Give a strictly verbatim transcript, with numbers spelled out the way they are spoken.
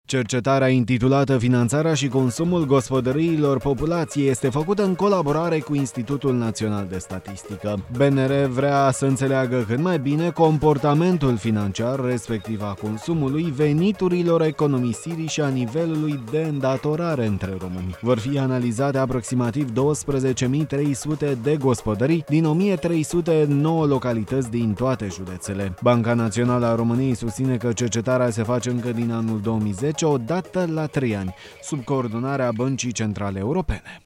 Cercetarea intitulată Finanțarea și consumul gospodăriilor populației este făcută în colaborare cu Institutul Național de Statistică. B N R vrea să înțeleagă cât mai bine comportamentul financiar, respectiv a consumului, veniturilor, economisirii și a nivelului de îndatorare între români. Vor fi analizate aproximativ douăsprezece mii trei sute de gospodării din o mie trei sute nouă localități din toate județele. Banca Națională a României susține că cercetarea se face încă din anul două mii zece, o dată la trei ani, sub coordonarea Băncii Centrale Europene.